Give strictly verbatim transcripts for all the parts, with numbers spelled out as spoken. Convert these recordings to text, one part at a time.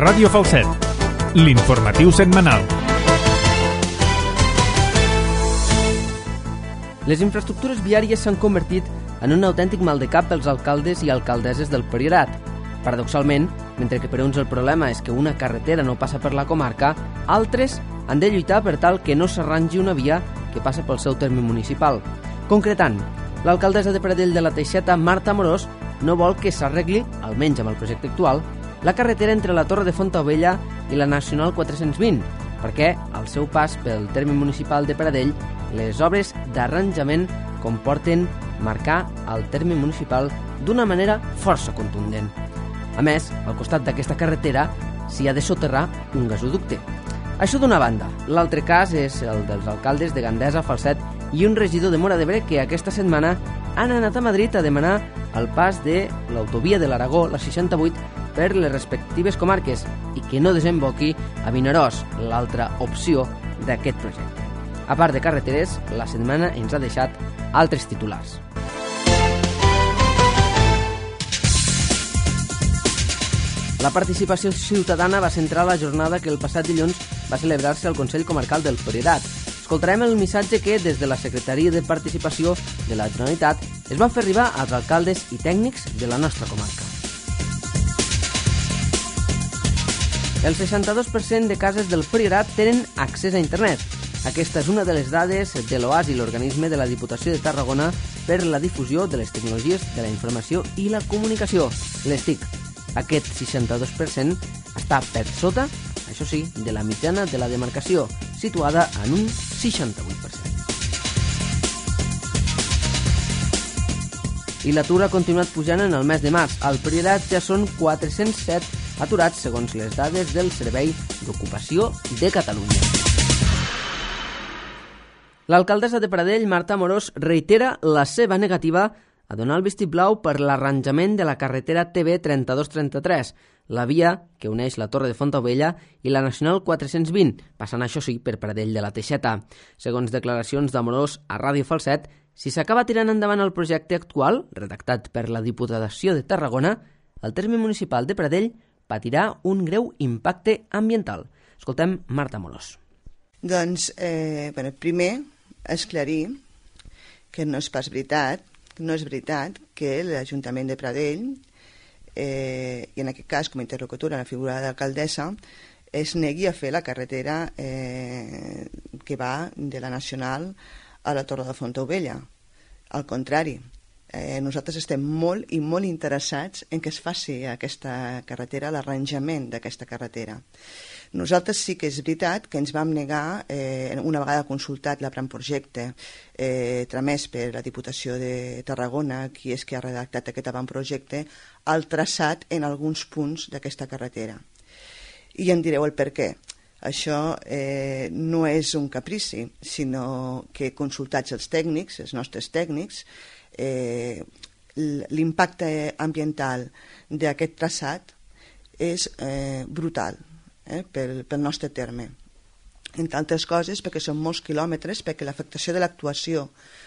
Ràdio Falset, l'informatiu setmanal. Les infraestructures viàries s'han convertit en un autèntic maldecap pels alcaldes i alcaldesses del Priorat. Paradoxalment, mentre que per uns el problema és que una carretera no passa per la comarca, altres han de lluitar per tal que no s'arrangi una via que passa pel seu terme municipal. Concretant, l'alcaldessa de Pradell de la Teixeta, Marta Amorós, no vol que s'arregli, almenys amb el projecte actual, la carretera entre la Torre de Fontaubella i la Nacional quatre-cents vint, perquè al seu pas pel terme municipal de Pradell, les obres d'arranjament comporten marcar el terme municipal d'una manera força contundent. A més, al costat d'aquesta carretera s'hi ha de soterrar un gasoducte. Això d'una banda. L'altre cas és el dels alcaldes de Gandesa, Falset i un regidor de Móra d'Ebre que aquesta setmana han anat a Madrid a demanar el pas de l'autovia de l'Aragó, la seixanta-vuit, per les respectives comarques i que no desemboqui a Vinaròs, l'altra opció d'aquest projecte. A part de carreteres, la setmana ens ha deixat altres titulars. La participació ciutadana va centrar la jornada que el passat dilluns va celebrar-se al Consell Comarcal del Priorat. Escoltarem el missatge que, des de la Secretaria de Participació de la Generalitat, es van fer arribar als alcaldes i tècnics de la nostra comarca. El seixanta-dos per cent de cases del Priorat tenen accés a internet. Aquesta és una de les dades de l'OASI, l'organisme de la Diputació de Tarragona per la difusió de les tecnologies de la informació i la comunicació, les TIC. Aquest seixanta-dos per cent està per sota, això sí, de la mitjana de la demarcació, situada en un seixanta-vuit per cent. I l'atur ha continuat pujant en el mes de març. Al Priorat ja són quatre-cents set aturats, segons les dades del Servei d'Ocupació de Catalunya. L'alcaldessa de Pradell, Marta Amorós, reitera la seva negativa a donar el vistiplau per l'arranjament de la carretera T B trenta-dos trenta-tres, la via que uneix la Torre de Fontaubella i la Nacional quatre-cents vint, passant això sí per Pradell de la Teixeta. Segons declaracions d'Amorós a Ràdio Falset, si s'acaba tirant endavant el projecte actual, redactat per la Diputació de Tarragona, el terme municipal de Pradell patirà un greu impacte ambiental. Escoltem Marta Amorós. Doncs, eh, bueno, primer, esclarir que no és pas veritat, no és veritat que l'Ajuntament de Pradell, eh, i en aquest cas com a interlocutora en la figura d'alcaldessa, es negui a fer la carretera eh, que va de la Nacional a la Torre de Fontaubella. Al contrari, eh, nosaltres estem molt i molt interessats en que es faci aquesta carretera, l'arranjament d'aquesta carretera. Nosaltres sí que és veritat que ens vam negar, eh, una vegada consultat l'avantprojecte eh, tramès per la Diputació de Tarragona, qui és que ha redactat aquest avantprojecte, al traçat en alguns punts d'aquesta carretera. I em direu el per què. Això eh, no és un caprici, sinó que consultats els tècnics, els nostres tècnics, eh, l'impacte ambiental d'aquest traçat és eh, brutal. Eh, pel, pel nostre terme. Entre altres coses perquè són molts quilòmetres, perquè l'afectació de l'actuació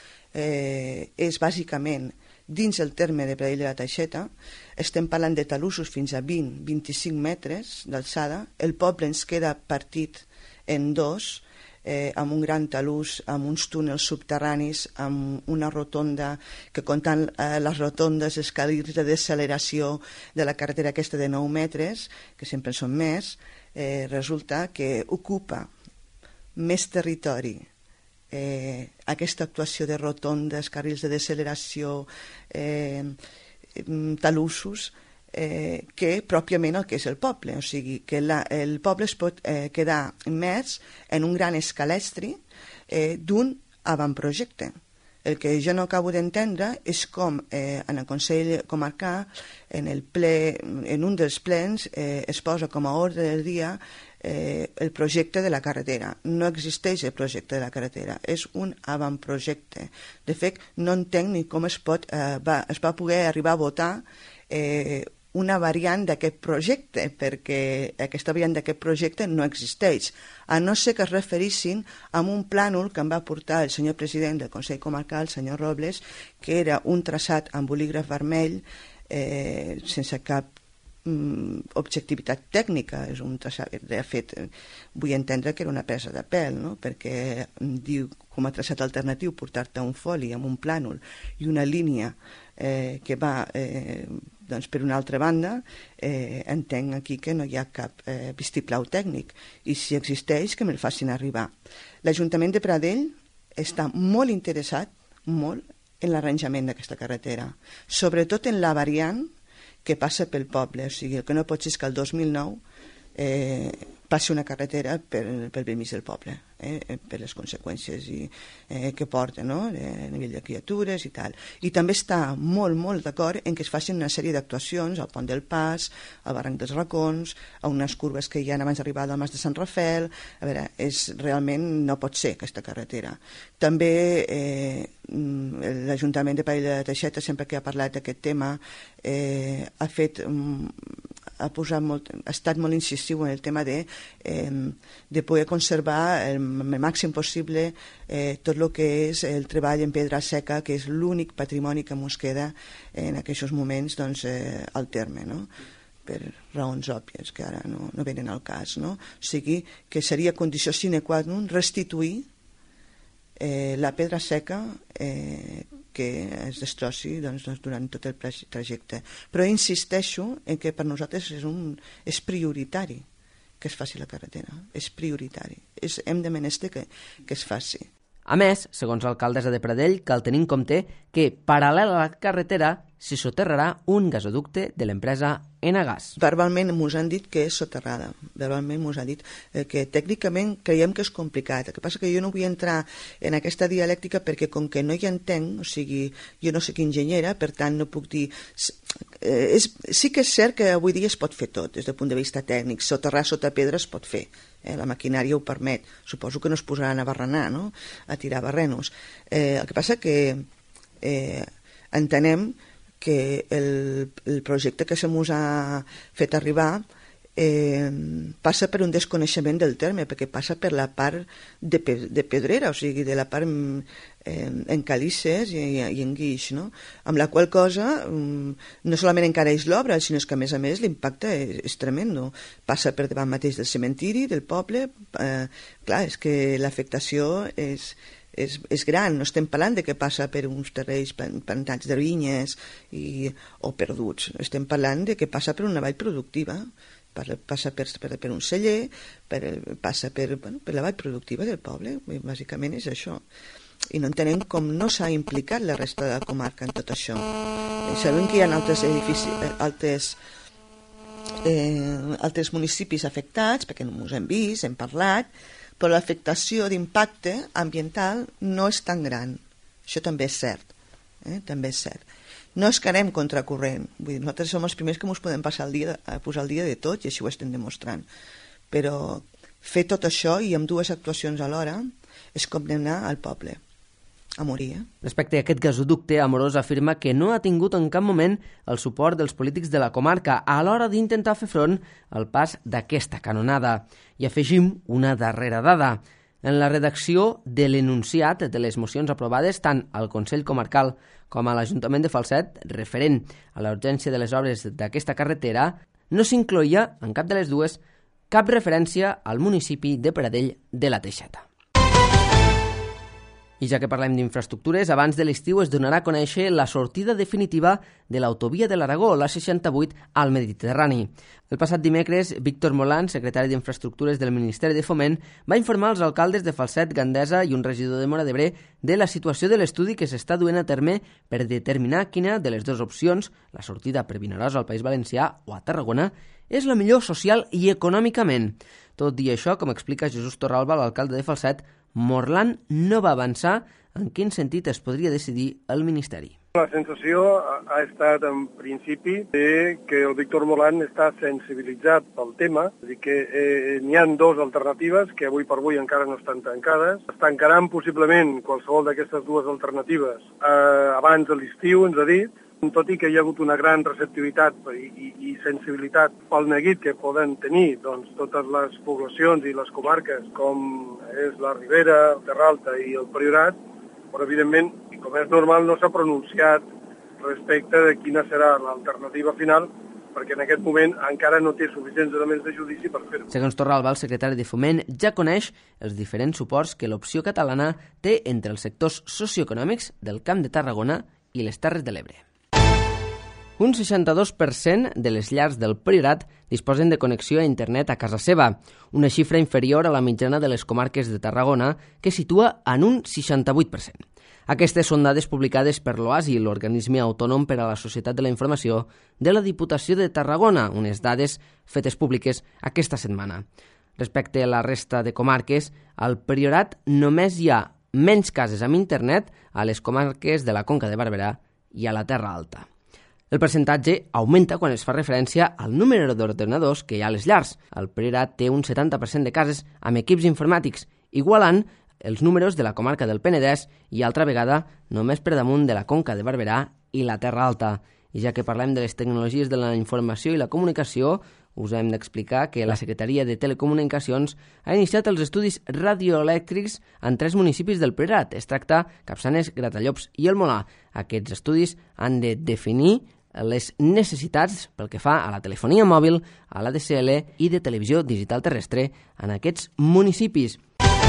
eh, és bàsicament dins el terme de Pradell de la Teixeta. Estem parlant de talussos fins a vint a vint-i-cinc metres d'alçada. El poble ens queda partit en dos, eh, amb un gran talús, amb uns túnels subterranis, amb una rotonda que, comptant eh, les rotondes, els carrils de deceleració de la carretera aquesta de nou metres, que sempre són més, eh, resulta que ocupa més territori eh, aquesta actuació de rotondes, carrils de deceleració, eh, talussos, eh, que pròpiament el que és el poble. O sigui, que la, el poble es pot eh, quedar immers en un gran escalestri eh, d'un avantprojecte. El que jo no acabo d'entendre és com eh, en el Consell Comarcal, en, el ple, en un dels plens, eh, es posa com a ordre del dia eh, el projecte de la carretera. No existeix el projecte de la carretera, és un avantprojecte. De fet, no entenc ni com es, pot, eh, va, es va poder arribar a votar eh, una variant d'aquest projecte, perquè aquesta variant d'aquest projecte no existeix, a no ser que es referissin a un plànol que em va portar el senyor president del Consell Comarcal, el senyor Robles, que era un traçat amb bolígraf vermell, eh, sense cap mm, objectivitat tècnica, és un traçat, de fet, vull entendre que era una presa de pèl, no? Perquè diu com a traçat alternatiu portar-te un foli amb un plànol i una línia eh, que va eh, doncs per una altra banda, eh, entenc aquí que no hi ha cap eh, vistiplau tècnic, i si existeix que me'l facin arribar. L'Ajuntament de Pradell està molt interessat, molt, en l'arranjament d'aquesta carretera, sobretot en la variant que passa pel poble. O sigui, el que no pot ser és que el dos mil nou eh, passi una carretera per, pel bell mig del poble, eh, per les conseqüències i, eh, que porta, no?, a nivell de criatures i tal. I també està molt, molt d'acord en que es facin una sèrie d'actuacions al Pont del Pas, al Barranc dels Racons, a unes curves que hi ha abans d'arribar al Mas de Sant Rafel. A veure, és, realment no pot ser aquesta carretera. També eh, l'Ajuntament de Pradell de la Teixeta, sempre que ha parlat d'aquest tema, eh, ha fet... ha, posat molt, ha estat molt incisiu en el tema de, eh, de poder conservar el, el màxim possible eh, tot el que és el treball en pedra seca, que és l'únic patrimoni que ens queda en aquests moments, doncs, eh, al terme, no?, per raons òbvies que ara no, no venen al cas, no? O sigui, que seria condició sine qua non restituir eh, la pedra seca eh, que es destrossi, doncs, durant tot el trajecte. Però insisteixo en que per nosaltres és, un, és prioritari que es faci la carretera. És prioritari. És, hem de menester que, que es faci. A més, segons l'alcaldessa de Pradell, cal tenir en compte que, paral·lel a la carretera, s'hi soterrarà un gasoducte de l'empresa Enagas. Verbalment ens han dit que és soterrada. Verbalment ens han dit eh, que tècnicament creiem que és complicat. El que passa que jo no vull entrar en aquesta dialèctica perquè com que no hi entenc, o sigui, jo no soc enginyera, per tant no puc dir... Eh, és, sí que és cert que avui dia es pot fer tot, des del punt de vista tècnic. Soterrar sota pedra es pot fer. Eh, la maquinària ho permet. Suposo que no es posaran a barrenar, no?, a tirar barrenos. Eh, el que passa que eh, entenem que el, el projecte que se mos ha fet arribar eh, passa per un desconeixement del terme, perquè passa per la part de, pe, de pedrera, o sigui, de la part eh, en calisses i, i en guix, no? Amb la qual cosa no solament encareix l'obra, sinó que a més a més l'impacte és, és tremendo. Passa per davant mateix del cementiri, del poble, eh, clar, és que l'afectació és... És, és gran, no estem parlant de que passa per uns terrenys plantats de vinyes i, o perduts, estem parlant de que passa per una vall productiva, passa per, per, per un celler, per, passa per, bueno, per la vall productiva del poble, bàsicament és això. I no entenem com no s'ha implicat la resta de la comarca en tot això. I sabem que hi ha altres edificis, altres, eh, altres municipis afectats, perquè no ens hem vist, hem parlat, però l'afectació d'impacte ambiental no és tan gran. Això també és cert. Eh? També és cert. No es quedem contracorrent. Vull dir, nosaltres som els primers que ens podem passar el dia, a posar el dia de tot, i així ho estem demostrant. Però fer tot això i amb dues actuacions alhora és condemnar al poble a morir. Eh? Respecte a aquest gasoducte, Amorós afirma que no ha tingut en cap moment el suport dels polítics de la comarca a l'hora d'intentar fer front al pas d'aquesta canonada. I afegim una darrera dada. En la redacció de l'enunciat de les mocions aprovades tant al Consell Comarcal com a l'Ajuntament de Falset, referent a la urgència de les obres d'aquesta carretera, no s'incloïa, en cap de les dues, cap referència al municipi de Pradell de la Teixeta. I ja que parlem d'infraestructures, abans de l'estiu es donarà a conèixer la sortida definitiva de l'autovia de l'Aragó, la seixanta-vuit, al Mediterrani. El passat dimecres, Víctor Molan, secretari d'Infraestructures del Ministeri de Foment, va informar als alcaldes de Falset, Gandesa i un regidor de Móra d'Ebre de la situació de l'estudi que s'està duent a terme per determinar quina de les dues opcions, la sortida per Vinaròs al País Valencià o a Tarragona, és la millor social i econòmicament. Tot i això, com explica Jesús Torralba, l'alcalde de Falset, Morlan no va avançar en quin sentit es podria decidir el Ministeri. La sensació ha estat, en principi, de que el Víctor Morlan està sensibilitzat pel tema, és a dir, que eh, n'hi ha dues alternatives que avui per avui encara no estan tancades. Es tancaran possiblement qualsevol d'aquestes dues alternatives eh, abans de l'estiu, ens ha dit, tot i que hi ha hagut una gran receptivitat i, i, i sensibilitat pel neguit que poden tenir doncs, totes les poblacions i les comarques, com és la Ribera, el Terra Alta i el Priorat, però evidentment, com és normal, no s'ha pronunciat respecte de quina serà l'alternativa final, perquè en aquest moment encara no té suficients elements de judici per fer-ho. Segons Torralba, el secretari de Foment ja coneix els diferents suports que l'opció catalana té entre els sectors socioeconòmics del Camp de Tarragona i les Terres de l'Ebre. Un seixanta-dos per cent de les llars del Priorat disposen de connexió a internet a casa seva, una xifra inferior a la mitjana de les comarques de Tarragona, que situa en un seixanta-vuit per cent. Aquestes són dades publicades per l'OASI, l'Organisme Autònom per a la Societat de la Informació de la Diputació de Tarragona, unes dades fetes públiques aquesta setmana. Respecte a la resta de comarques, al Priorat només hi ha menys cases amb internet a les comarques de la Conca de Barberà i a la Terra Alta. El percentatge augmenta quan es fa referència al número d'ordenadors que hi ha a les llars. El Priorat té un setanta per cent de cases amb equips informàtics, igualant els números de la comarca del Penedès i altra vegada només per damunt de la Conca de Barberà i la Terra Alta. I ja que parlem de les tecnologies de la informació i la comunicació, us hem d'explicar que la Secretaria de Telecomunicacions ha iniciat els estudis radioelèctrics en tres municipis del Priorat. Es tracta Capçanes, Gratallops i el Molar. Aquests estudis han de definir les necessitats pel que fa a la telefonia mòbil, a l'A D S L i de televisió digital terrestre en aquests municipis.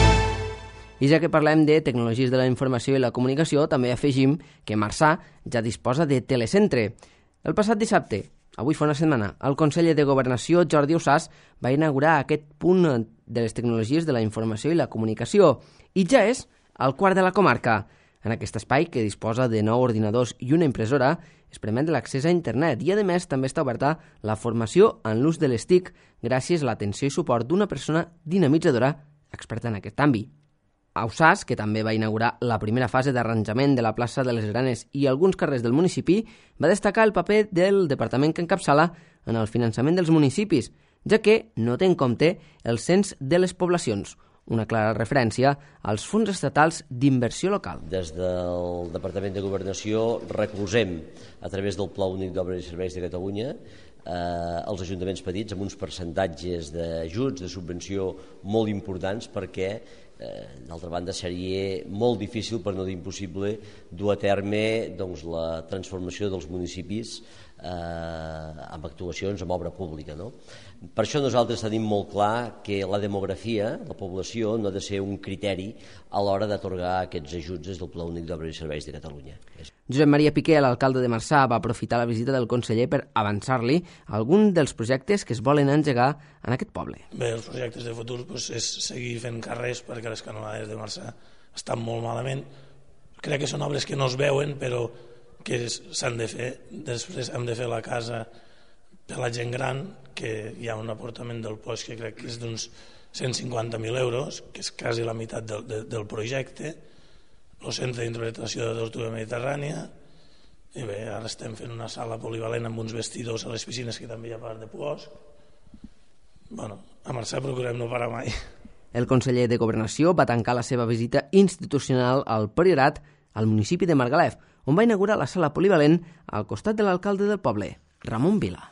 I ja que parlem de tecnologies de la informació i la comunicació, també afegim que Marçà ja disposa de telecentre. El passat dissabte, avui fa una setmana, el conseller de Governació, Jordi Ausàs, va inaugurar aquest punt de les tecnologies de la informació i la comunicació. I ja és al quart de la comarca. En aquest espai, que disposa de nou ordinadors i una impressora, es permet l'accés a internet i, a més, també està oberta la formació en l'ús de les T I C gràcies a l'atenció i suport d'una persona dinamitzadora experta en aquest àmbit. Ausàs, que també va inaugurar la primera fase d'arranjament de la plaça de les Granes i alguns carrers del municipi, va destacar el paper del departament que encapçala en el finançament dels municipis, ja que no té en compte el cens de les poblacions, una clara referència als fons estatals d'inversió local. Des del Departament de Governació recolzem, a través del Pla Únic d'Obres i Serveis de Catalunya, eh, els ajuntaments petits amb uns percentatges d'ajuts, de subvenció molt importants, perquè Eh, d'altra banda seria molt difícil, per no dir impossible, dur a terme doncs, la transformació dels municipis eh, amb actuacions amb obra pública, no? Per això nosaltres tenim molt clar que la demografia, la població, no ha de ser un criteri a l'hora d'atorgar aquests ajuts des del Pla Únic d'Obres i Serveis de Catalunya. Josep Maria Piqué, l'alcalde de Marçà, va aprofitar la visita del conseller per avançar-li algun dels projectes que es volen engegar en aquest poble. Bé, els projectes de futur doncs, és seguir fent carrers perquè les canonades de Marçà estan molt malament. Crec que són obres que no es veuen, però que s'han de fer. Després hem de fer la casa per la gent gran, que hi ha un aportament del P O S que crec que és d'uns cent cinquanta mil euros, que és quasi la meitat del, de, del projecte, el centre d'interpretació de tortuga mediterrània, i bé, ara estem fent una sala polivalent amb uns vestidors a les piscines que també hi ha part de P O S. Bueno, a Marçà procurem no parar mai. El conseller de Governació va tancar la seva visita institucional al Priorat, al municipi de Margalef, on va inaugurar la sala polivalent al costat de l'alcalde del poble, Ramon Vila.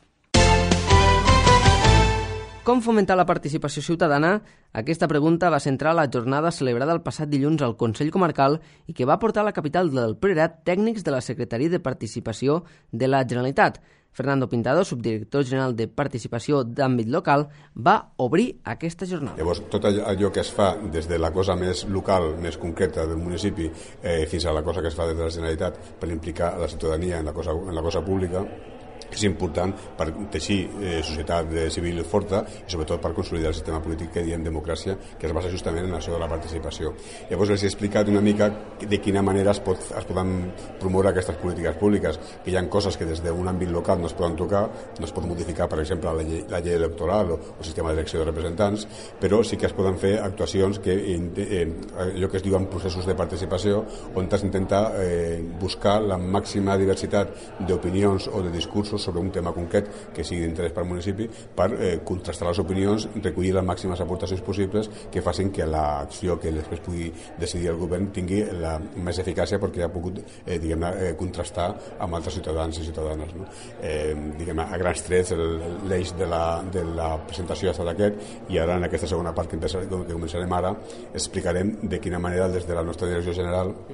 Com fomentar la participació ciutadana? Aquesta pregunta va centrar la jornada celebrada el passat dilluns al Consell Comarcal i que va portar a la capital del Priorat tècnics de la Secretaria de Participació de la Generalitat. Fernando Pintado, subdirector general de Participació d'àmbit local, va obrir aquesta jornada. Llavors, tot allò que es fa des de la cosa més local, més concreta del municipi, eh, fins a la cosa que es fa des de la Generalitat per implicar la ciutadania en la cosa, en la cosa pública, és important per teixir eh, societat civil forta i sobretot per consolidar el sistema polític que diem democràcia, que es basa justament en això de la participació. Llavors els he explicat una mica de quina manera es, pot, es poden promoure aquestes polítiques públiques, que hi ha coses que des d'un àmbit local no es poden tocar, no es pot modificar, per exemple, la llei, la llei electoral o el sistema d'elecció de representants, però sí que es poden fer actuacions que eh, allò que es diuen processos de participació, on s'intenta eh, buscar la màxima diversitat d'opinions o de discursos sobre un tema concret que sigui d'interès per al municipi, per eh, contrastar les opinions, recollir les màximes aportacions possibles que facin que l'acció que després pugui decidir el govern tingui la més eficàcia perquè ha pogut eh, diguem-ne, eh, contrastar amb altres ciutadans i ciutadanes. No? Eh, diguem-ne, a grans trets l'eix de, la, de la presentació ha estat aquest i ara en aquesta segona part que, empezarem, que començarem ara explicarem de quina manera des de la nostra direcció general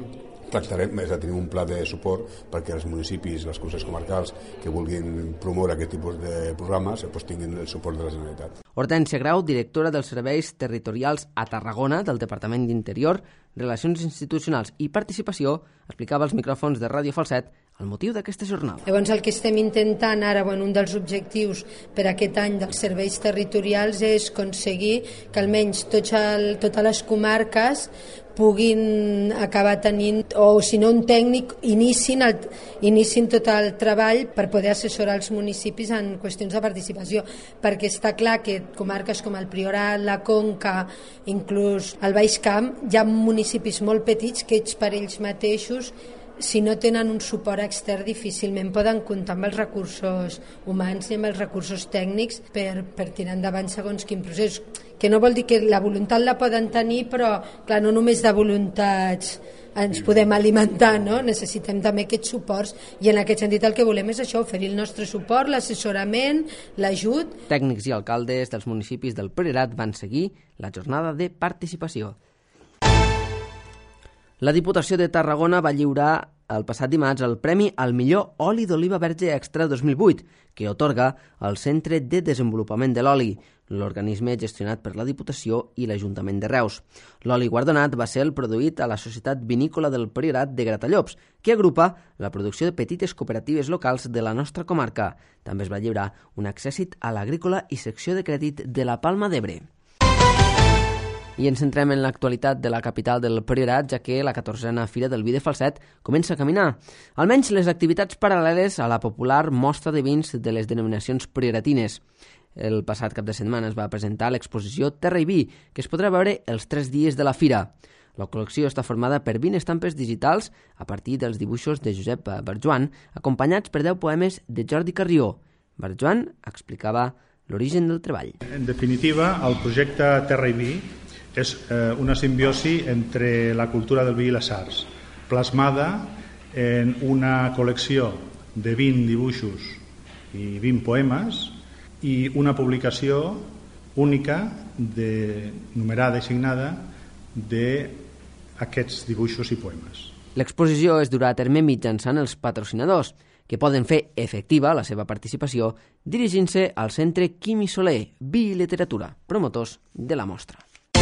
tractarem és de tenir un pla de suport perquè els municipis, els consells comarcals que vulguin promoure aquest tipus de programes doncs tinguin el suport de la Generalitat. Hortència Grau, directora dels Serveis Territorials a Tarragona del Departament d'Interior, Relacions Institucionals i Participació, explicava als micròfons de Ràdio Falset el motiu d'aquesta jornada. Llavors el que estem intentant ara, bueno, un dels objectius per aquest any dels serveis territorials és aconseguir que almenys tots el, totes les comarques puguin acabar tenint, o si no un tècnic, inicin, el, inicin tot el treball per poder assessorar els municipis en qüestions de participació, perquè està clar que comarques com el Priorat, la Conca, inclús el Baix Camp, hi ha municipis molt petits que ells per ells mateixos, si no tenen un suport extern, difícilment poden comptar amb els recursos humans i amb els recursos tècnics per, per tirar endavant segons quin procés. Que no vol dir que la voluntat la poden tenir, però clar, no només de voluntats ens podem alimentar, no? Necessitem també aquests suports i en aquest sentit el que volem és això, oferir el nostre suport, l'assessorament, l'ajut. Tècnics i alcaldes dels municipis del Priorat van seguir la jornada de participació. La Diputació de Tarragona va lliurar el passat dimarts el Premi al millor oli d'oliva verge extra dos mil vuit, que otorga el Centre de Desenvolupament de l'Oli, l'organisme gestionat per la Diputació i l'Ajuntament de Reus. L'oli guardonat va ser el produït a la Societat Vinícola del Priorat de Gratallops, que agrupa la producció de petites cooperatives locals de la nostra comarca. També es va lliurar un accèssit a l'agrícola i secció de crèdit de la Palma d'Ebre. I ens centrem en l'actualitat de la capital del Priorat, ja que la catorzena Fira del Vi de Falset comença a caminar. Almenys les activitats paral·leles a la popular mostra de vins de les denominacions prioratines. El passat cap de setmana es va presentar l'exposició Terra i Vi, que es podrà veure els tres dies de la fira. La col·lecció està formada per vint estampes digitals a partir dels dibuixos de Josep Barjuan, acompanyats per deu poemes de Jordi Carrió. Barjuan explicava l'origen del treball. En definitiva, el projecte Terra i Vi és eh, una simbiosi entre la cultura del vi i les arts, plasmada en una col·lecció de vint dibuixos i vint poemes i una publicació única, de, numerada i signada, d'aquests dibuixos i poemes. L'exposició es durà a terme mitjançant els patrocinadors, que poden fer efectiva la seva participació dirigint-se al Centre Quimi Soler, Vi i Literatura, promotors de la mostra.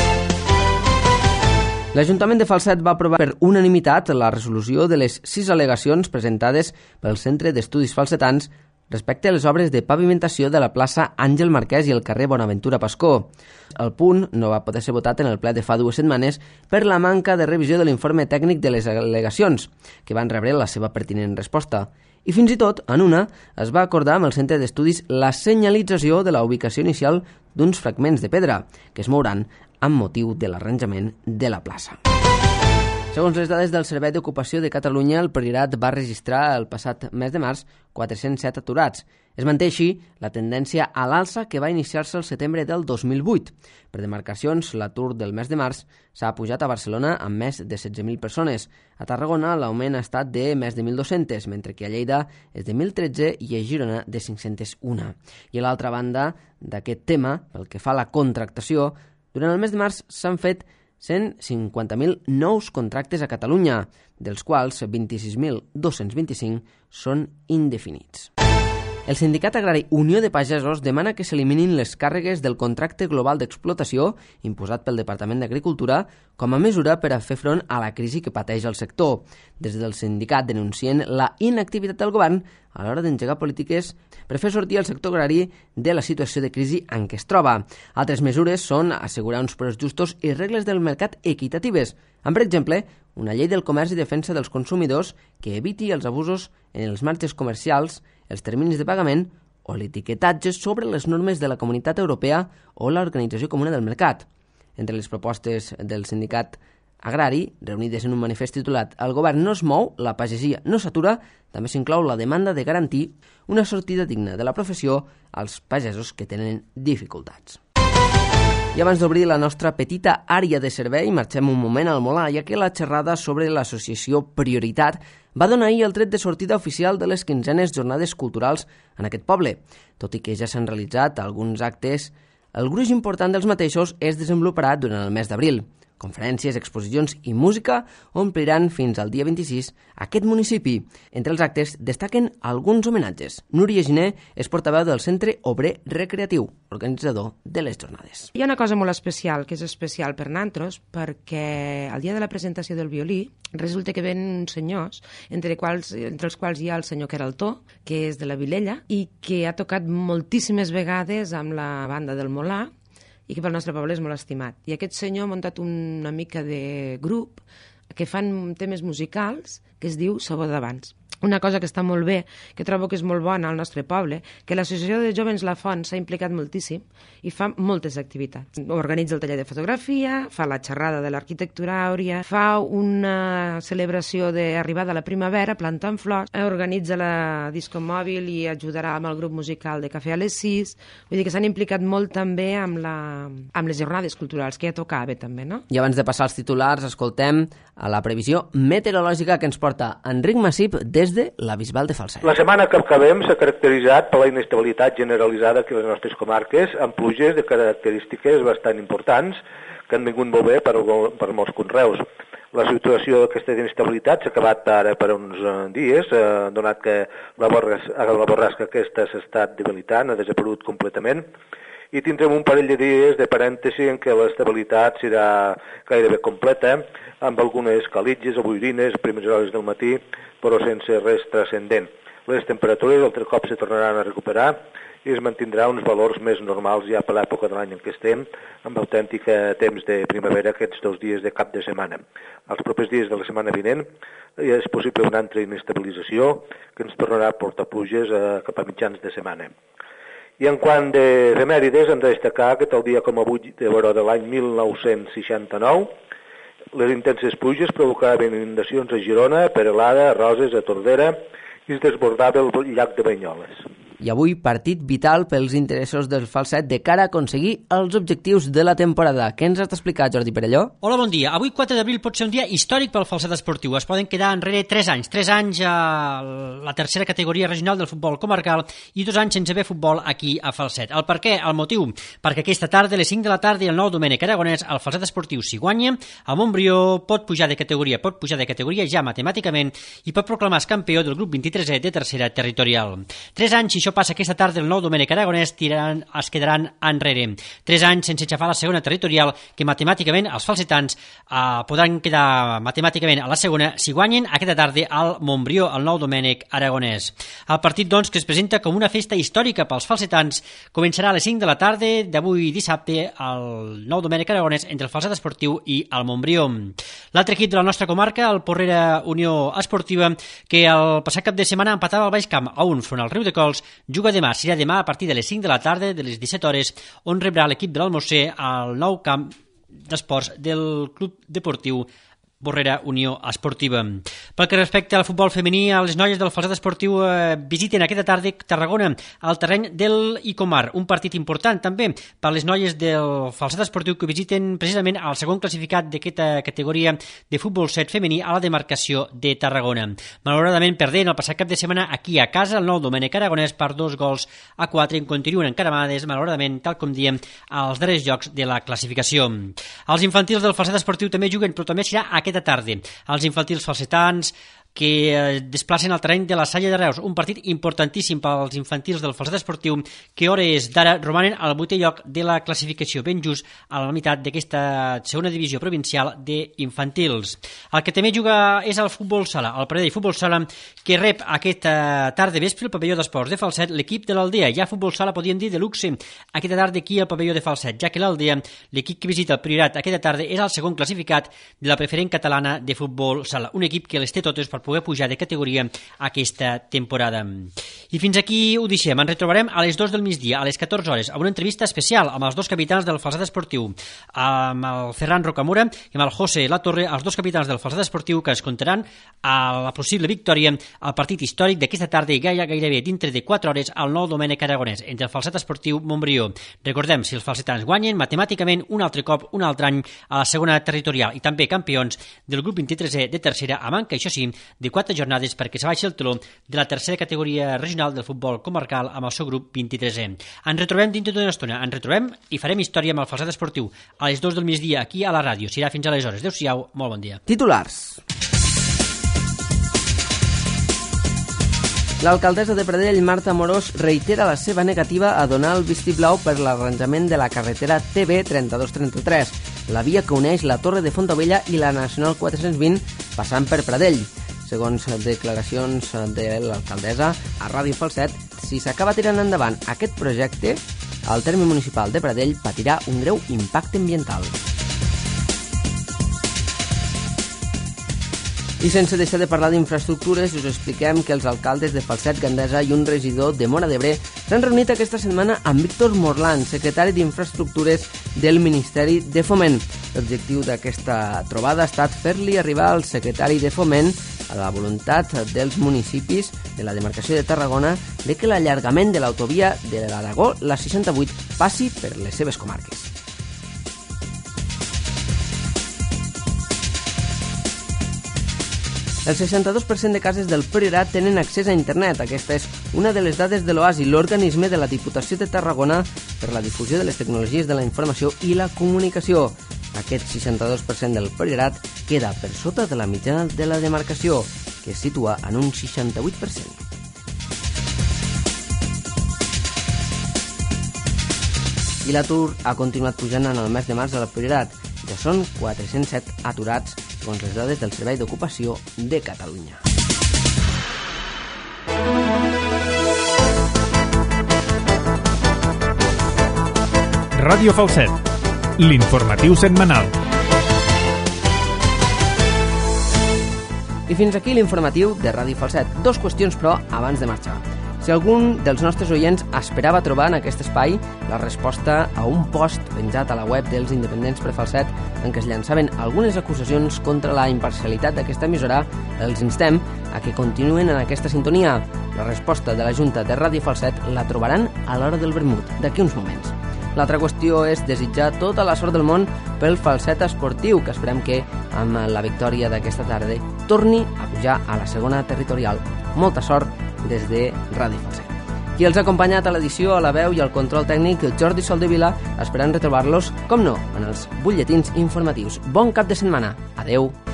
L'Ajuntament de Falset va aprovar per unanimitat la resolució de les sis al·legacions presentades pel Centre d'Estudis Falsetans respecte a les obres de pavimentació de la plaça Àngel Marquès i el carrer Bonaventura Pascó. El punt no va poder ser votat en el ple de fa dues setmanes per la manca de revisió de l'informe tècnic de les al·legacions, que van rebre la seva pertinent resposta. I fins i tot, en una, es va acordar amb el Centre d'Estudis la senyalització de la ubicació inicial d'uns fragments de pedra, que es mouran amb motiu de l'arranjament de la plaça. Segons les dades del Servei d'Ocupació de Catalunya, el Priorat va registrar el passat mes de març quatre-cents set aturats. Es manté així la tendència a l'alça que va iniciar-se el setembre del dos mil vuit. Per demarcacions, l'atur del mes de març s'ha pujat a Barcelona amb més de setze mil persones. A Tarragona l'augment ha estat de més de mil dos-cents, mentre que a Lleida és de mil tretze i a Girona de cinc-cents un. I a l'altra banda d'aquest tema, pel que fa a la contractació, durant el mes de març s'han fet cent cinquanta mil nous contractes a Catalunya, dels quals vint-i-sis mil dos-cents vint-i-cinc són indefinits. El sindicat agrari Unió de Pagesos demana que s'eliminin les càrregues del contracte global d'explotació imposat pel Departament d'Agricultura com a mesura per a fer front a la crisi que pateix el sector. Des del sindicat denuncien la inactivitat del govern a l'hora d'engegar polítiques per fer sortir el sector agrari de la situació de crisi en què es troba. Altres mesures són assegurar uns preus justos i regles del mercat equitatives, amb, per exemple, una llei del comerç i defensa dels consumidors que eviti els abusos en els marges comercials, els terminis de pagament o l'etiquetatge sobre les normes de la Comunitat Europea o l'Organització Comuna del Mercat. Entre les propostes del sindicat agrari, reunides en un manifest titulat «El govern no es mou, la pagesia no s'atura», també s'inclou la demanda de garantir una sortida digna de la professió als pagesos que tenen dificultats. I abans d'obrir la nostra petita àrea de servei, marxem un moment al Molar, ja que la xerrada sobre l'associació Prioritat va donar ahir el tret de sortida oficial de les quinzenes jornades culturals en aquest poble. Tot i que ja s'han realitzat alguns actes, el gruix important dels mateixos es desenvoluparà durant el mes d'abril. conferències, exposicions i música ompliran fins al dia vint-i-sis aquest municipi. Entre els actes destaquen alguns homenatges. Núria Giné és portaveu del Centre Obrer Recreatiu, organitzador de les jornades. Hi ha una cosa molt especial, que és especial per nosaltres, perquè al dia de la presentació del violí resulta que ven uns senyors, entre, quals, entre els quals hi ha el senyor Queraltó, que és de la Vilella, i que ha tocat moltíssimes vegades amb la banda del Molà, i que pel nostre poble és molt estimat. I aquest senyor ha muntat una mica de grup que fan temes musicals que es diu Sabor d'Abans. Una cosa que està molt bé, que trobo que és molt bona al nostre poble, que l'Associació de Jovens La Font s'ha implicat moltíssim i fa moltes activitats. Organitza el taller de fotografia, fa la xerrada de l'arquitectura àurea, fa una celebració d'arribada a la primavera, plantant flors, organitza la disco mòbil i ajudarà amb el grup musical de Cafè a les sis. Vull dir que s'han implicat molt també amb, la, amb les jornades culturals, que ja tocava també, no? I abans de passar als titulars, escoltem a la previsió meteorològica que ens porta Enric Massip des de la Bisbal de Falset. La setmana que acabem s'ha caracteritzat per la inestabilitat generalitzada aquí a les nostres comarques, amb pluges de característiques bastant importants que han vingut molt bé per, per molts conreus. La situació d'aquesta inestabilitat s'ha acabat ara per uns dies, eh, donat que la, borras, la borrasca aquesta s'ha estat debilitant, ha desaparegut completament, i tindrem un parell de dies de parèntesi en què l'estabilitat serà gairebé completa, amb algunes calitges o boirines a primeres hores del matí, però sense res transcendent. Les temperatures altre cop se tornaran a recuperar i es mantindrà uns valors més normals ja per l'època de l'any en què estem, amb autèntic temps de primavera aquests dos dies de cap de setmana. Els propers dies de la setmana vinent és possible una altra inestabilització que ens tornarà a portar pluges eh, cap a mitjans de setmana. I en quant de efemèrides, hem de destacar que tal dia com avui de vora de l'any mil nou-cents seixanta-nou, les intenses pluges provocaven inundacions a Girona, a Perelada, a Roses, a Tordera, i es desbordava el llac de Banyoles. I avui partit vital pels interessos del Falset de cara a aconseguir els objectius de la temporada. Què ens has d'explicar, Jordi Perelló? Hola, bon dia. Avui, quatre d'abril, pot ser un dia històric pel Falset esportiu. Es poden quedar enrere tres anys. Tres anys a la tercera categoria regional del futbol comarcal i dos anys sense haver futbol aquí a Falset. El per què? El motiu? Perquè aquesta tarda, a les cinc de la tarda, i el nou Domènec Aragonès, el Falset esportiu, si guanya, el Montbrió pot pujar de categoria, pot pujar de categoria ja matemàticament i pot proclamar-se campió del grup vint-i-tresè de tercera territorial. Tres anys, si això passa aquesta tarda, el nou Domènec Aragonès tiraran, es quedaran enrere. Tres anys sense xafar la segona territorial, que matemàticament els falsetans eh, podran quedar matemàticament a la segona si guanyen aquesta tarda al Montbrió, el nou Domènec Aragonès. El partit, doncs, que es presenta com una festa històrica pels falsetans, començarà a les cinc de la tarda d'avui dissabte al nou Domènec Aragonès entre el Falset esportiu i el Montbrió. L'altre equip de la nostra comarca, el Porrera Unió Esportiva, que el passat cap de setmana empatava al Baix Camp a un front al Riu de Cols, juga demà, serà demà a partir de les cinc de la tarda, de les disset hores, on rebrà l'equip de l'Almosser al nou camp d'esports del Club Deportiu Porrera Unió Esportiva. Pel que respecta al futbol femení, les noies del Falset esportiu eh, visiten aquesta tarda Tarragona al terreny del Icomar, un partit important també per les noies del Falset esportiu que visiten precisament el segon classificat d'aquesta categoria de futbol set femení a la demarcació de Tarragona. Malauradament perdent el passat cap de setmana aquí a casa el nou Domènec Aragonès per dos gols a quatre, en continuen encaramades, malauradament, tal com diem, als darrers jocs de la classificació. Els infantils del Falset esportiu també juguen, però també serà aquest aquesta tarda. Els infantils falsetans que eh, desplacen al terreny de la Salle de Reus, un partit importantíssim pels infantils del Falset esportiu que a hores d'ara romanen al vuitè lloc de la classificació, ben just a la meitat d'aquesta segona divisió provincial d'infantils. El que també juga és el futbol sala, el parell de futbol sala que rep aquesta tarda vespre el pavelló d'esports de Falset l'equip de l'Aldea. Ja futbol sala podríem dir de luxe aquesta tarda aquí al pavelló de Falset, ja que l'Aldea, l'equip que visita el Priorat aquesta tarda, és el segon classificat de la preferent catalana de futbol sala, un equip que les té totes per poder pujar de categoria aquesta temporada. I fins aquí ho deixem. Ens retrobarem a les dues del migdia, a les catorze hores, amb una entrevista especial amb els dos capitans del Falset esportiu, amb el Ferran Rocamora i amb el José Latorre, els dos capitans del Falset esportiu que es contaran a la possible victòria al partit històric d'aquesta tarda i gaire, gairebé dintre de quatre hores al nou Domènec Aragonès entre el Falset esportiu Montbrió. Recordem, si els falsetans guanyen, matemàticament un altre cop, un altre any a la segona territorial i també campions del grup vint-i-tresè de tercera, a manca, això sí, de quatre jornades perquè se baixi el teló de la tercera categoria regional Regional del Futbol Comarcal amb el seu grup vint-i-tresè. Ens retrobem dintre d'una estona, ens retrobem i farem història amb el Falset Esportiu a les dues del migdia aquí a la ràdio. Serà fins aleshores. Adéu-siau, molt bon dia. Titulars. L'alcaldessa de Pradell, Marta Amorós, reitera la seva negativa a donar el vistiplau per l'arranjament de la carretera T B trenta-dos trenta-tres, la via que uneix la Torre de Fontaubella i la Nacional quatre-cents vint passant per Pradell. Segons declaracions de l'alcaldessa a Ràdio Falset, si s'acaba tirant endavant aquest projecte, el terme municipal de Pradell patirà un greu impacte ambiental. I sense deixar de parlar d'infraestructures, us expliquem que els alcaldes de Falset, Gandesa i un regidor de Móra d'Ebre s'han reunit aquesta setmana amb Víctor Morland, secretari d'Infraestructures del Ministeri de Foment. L'objectiu d'aquesta trobada ha estat fer-li arribar al secretari de Foment a la voluntat dels municipis de la demarcació de Tarragona de que l'allargament de l'autovia de l'Aragó, la seixanta-vuit, passi per les seves comarques. El seixanta-dos per cent de cases del Priorat tenen accés a internet. Aquesta és una de les dades de l'OASI, l'organisme de la Diputació de Tarragona per la difusió de les tecnologies de la informació i la comunicació. Aquest seixanta-dos per cent del Priorat queda per sota de la mitjana de la demarcació, que es situa en un seixanta-vuit per cent. I l'atur ha continuat pujant en el mes de març al Priorat. Ja són quatre-cents set aturats, segons les dades del Servei d'Ocupació de Catalunya. Ràdio Falset, l'informatiu setmanal. I fins aquí l'informatiu de Ràdio Falset. Dos qüestions, però, abans de marxar. Si algun dels nostres oients esperava trobar en aquest espai la resposta a un post penjat a la web dels independents per Falset en què es llançaven algunes acusacions contra la imparcialitat d'aquesta emissora, els instem a que continuen en aquesta sintonia. La resposta de la Junta de Ràdio Falset la trobaran a l'hora del vermut, d'aquí uns moments. L'altra qüestió és desitjar tota la sort del món pel Falset Esportiu, que esperem que, amb la victòria d'aquesta tarda, torni a pujar a la segona territorial. Molta sort des de Ràdio Falset. Qui els ha acompanyat a l'edició, a la veu i al control tècnic, Jordi Soldevila, esperant retrobar-los, com no, en els butlletins informatius. Bon cap de setmana. Adeu.